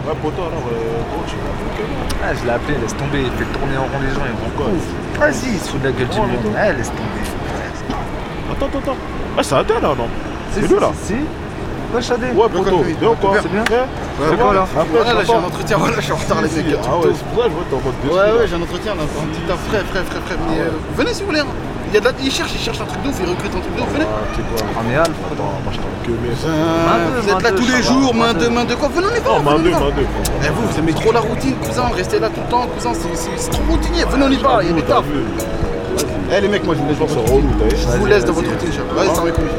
Ouais, poto, alors, gros, tu l'as bloqué. Ah, je l'ai appelé, laisse tomber, il fait tourner en rond les gens, ils vont quoi. Vas-y, il se fout de la gueule du monde. Ouais, laisse tomber. Attends. Ah, c'est Adèle là, non? C'est lui là? Si. Ouais, Chadé. Ouais, poto, bien ou quoi? C'est bien? C'est quoi là? Voilà, là j'ai un entretien, voilà, je suis en retard les mecs. Ah ouais, c'est pour ça que je vois que t'es en mode déçu. Ouais, j'ai un entretien là, un petit taf frais. Mais venez si vous voulez. Il cherche un truc de ouf, il recrute un truc de ouf, venez. Tu sais quoi? On est Alpha. Moi je t'en que mais Vous êtes là tous les jours, main de quoi? Venez, on y va. Non, main deux. Eh vous aimez trop la routine, cousin, restez là tout le temps, cousin, c'est trop routinier. Venez, on y va, il y a des taf. Eh les mecs, moi je vous laisse dans votre routine. Je vous laisse dans votre routine, chef. Allez, ça va avec lui.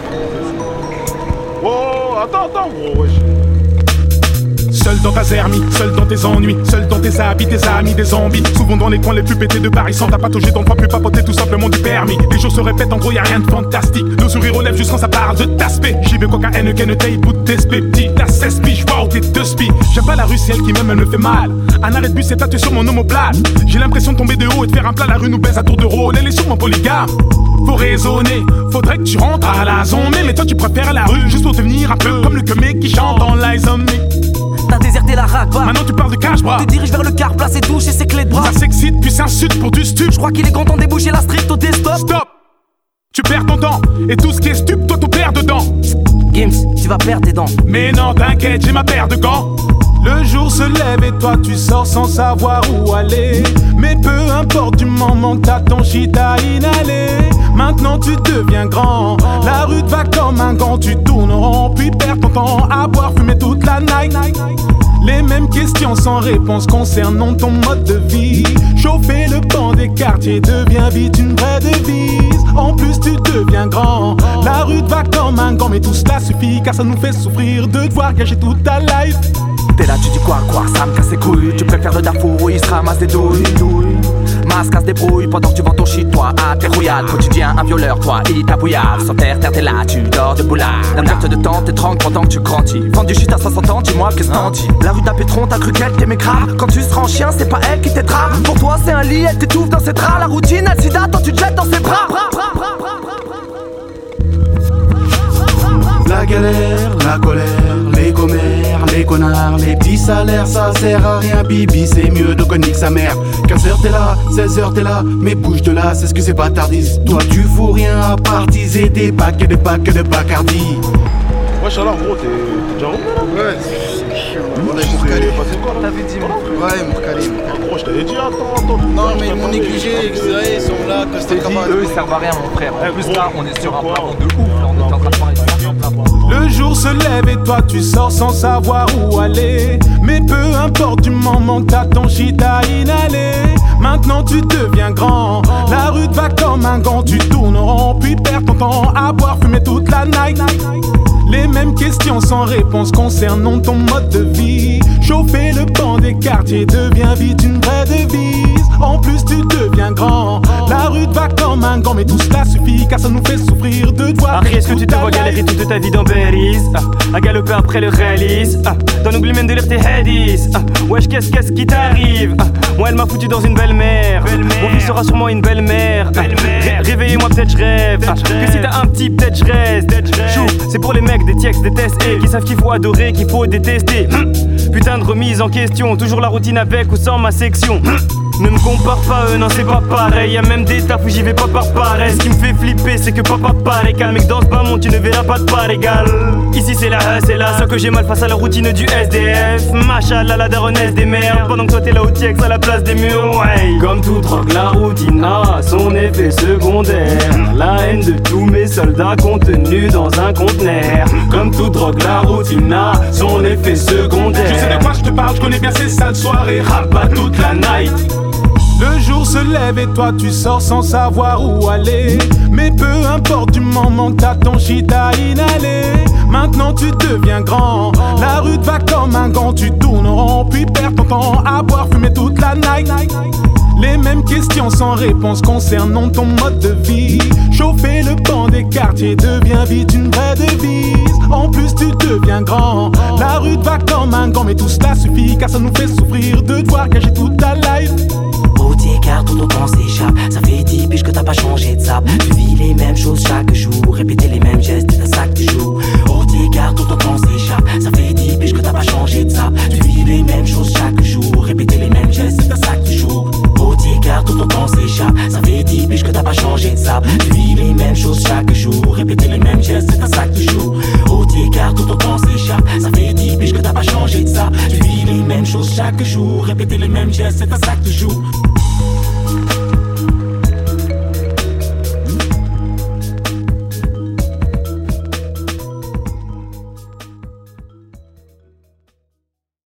Oh, attends, gros, wesh. Seul dans ta zermie, seul dans tes ennuis, seul dans tes habits, tes amis, des zombies. Souvent dans les coins les plus pétés de Paris, sans ta patauger dans le pas plus papoter tout simplement du permis. Les jours se répètent, en gros y'a rien de fantastique. Le sourire aux lèvres juste quand ça parle de t'aspect. J'y vais cocaïne, ken taille, bout de t'espé. Petit, t'as 16 piges, wow, t'es 2 spies. J'aime pas la rue, c'est elle qui même elle me fait mal. Un arrêt de bus est tatoué sur mon omoplate. J'ai l'impression de tomber de haut et de faire un plat. La rue nous baise à tour de rôle, elle est sûrement polygame. Faut raisonner, faudrait que tu rentres à la zone. Mais toi tu préfères la rue juste pour devenir un peu comme le mec qui chante dans l'Eyes on Me. T'as déserté la rack, bah. Maintenant tu parles de cash, bras. Tu te diriges vers le car, place et douche et ses clés de bras. Ça s'excite puis s'insulte pour du stup. Je crois qu'il est content déboucher la street au desktop. Stop. Tu perds ton temps et tout ce qui est stup, toi tu perds dedans. Gims, tu vas perdre tes dents. Mais non t'inquiète, j'ai ma paire de gants. Le jour se lève et toi tu sors sans savoir où aller. Mais peu importe du moment que t'as ton shit à inhaler. Maintenant tu deviens grand, la rue te va comme un gant. Tu tournes en rond puis perds ton temps à boire, fumer toute la night. Les mêmes questions sans réponse concernant ton mode de vie. Chauffer le banc des quartiers devient vite une vraie devise. En plus tu deviens grand, la rue te va comme un gant. Mais tout cela suffit car ça nous fait souffrir de devoir gâcher toute ta life. T'es là, tu dis quoi, ça me casse les couilles. Tu préfères le Darfour, il se ramasse des douilles. Masse casse des brouilles pendant que tu vends ton shit, toi, à tes rouillades. Quotidien, un violeur, toi, il t'abouillave. Sans terre, t'es là, tu dors debout là. La perte de temps, t'es tranquille pendant que tu grandis. Vends du shit à 500 ans, dis-moi qu'est-ce t'en dis. La rue d'Apétron, t'as cru qu'elle t'aimait grave. Quand tu seras en chien, c'est pas elle qui t'aidera. Pour toi, c'est un lit, elle t'étouffe dans ses draps. La routine, elle sida, toi, tu te jettes dans ses bras. La galère, la colère, les commères, les connards, les petits salaires, ça sert à rien, bibi, c'est mieux de nique sa mère. 15h t'es là, 16h t'es là, mais bouge de là, c'est ce que c'est bâtardise. Toi tu fous rien à partiser des bacs et des bacs de Bacardi. Wesh, alors gros, t'es déjà revenu là? Ouais, c'est chiant. On a Mourcalé. passé quoi là? T'avais dit, mon frère. Ouais, Mourcalé. Ah gros, je t'avais dit, attends. Non, mais ils m'ont négligé, ils sont là, quand Je t'ai c'était dit, capable. eux ils servent à rien, mon frère. En plus gros, là, on est sur un quoi? plan de ouf. Là, on est en train de parler de Le jour se lève et toi tu sors sans savoir où aller. Mais peu importe du moment que t'as ton shit à inhaler. Maintenant tu deviens grand, la rue te va comme un gant. Tu tournes en rond puis perds ton temps à boire, fumer toute la night. Les mêmes questions sans réponse concernant ton mode de vie. Chauffer le banc des quartiers devient vite une vraie devise. En plus tu deviens grand, la rue te va comme un gant. Mais tout cela suffit car ça nous fait souffrir de devoir. Harry, est-ce que tu te vois galérer toute ta vie dans Berries, à galoper après le réalise, t'en oublies même de lire tes headies. Wesh, qu'est-ce qui t'arrive? Moi elle m'a foutu dans une belle-mère. Mon fils sera sûrement une belle-mère. Réveillez-moi, peut-être je rêve. Que si t'as un petit, peut-être je reste. Chou, c'est pour les mecs des TX, des tests et qui savent qu'il faut adorer, qu'il faut détester. Putain de remise en question, toujours la routine avec ou sans ma section. Ne me compare pas, non c'est pas pareil. Y'a même des tafs où j'y vais pas par paresse. Ce qui me fait flipper c'est que papa paraît calme. Mec dans ce bas monde tu ne verras pas de part égale. Ici c'est la sauf que j'ai mal face à la routine du SDF. Machallah la daronesse des mères. Pendant que toi t'es là au TX à la place des murs, ouais. Comme toute drogue la routine a son effet secondaire. La haine de tous mes soldats contenus dans un conteneur. Comme toute drogue la routine a son effet secondaire. Je sais de quoi je te parle, je connais bien ces sales soirées. Rap pas toute la night. Le jour se lève et toi tu sors sans savoir où aller. Mais peu importe du moment que t'as ton shit à inhaler. Maintenant tu deviens grand, la rue te va comme un gant. Tu tournes en rond puis perds ton temps à boire, fumer toute la night. Les mêmes questions sans réponse concernant ton mode de vie. Chauffer le banc des quartiers devient vite une vraie devise. En plus tu deviens grand, la rue te va comme un gant. Mais tout cela suffit car ça nous fait souffrir de devoir gâcher toute ta life. Routier car tout autant s'échappe. Ça fait 10 piges que t'as pas changé de sable. Tu vis les mêmes choses chaque jour, répéter les mêmes gestes et t'as ça que tu joues. Routier car tout autant s'échappe. Ça fait 10 piges que t'as pas changé de sable. Tu vis les t'as pas changé de sable. Tu vis les mêmes choses chaque jour, répéter les mêmes gestes, c'est à ça que tu joues. Au écart, tout ton temps s'échappe. Ça fait 10 piges que t'as pas changé de ça. Tu vis les mêmes choses chaque jour, répéter les mêmes gestes, c'est à ça que tu joues.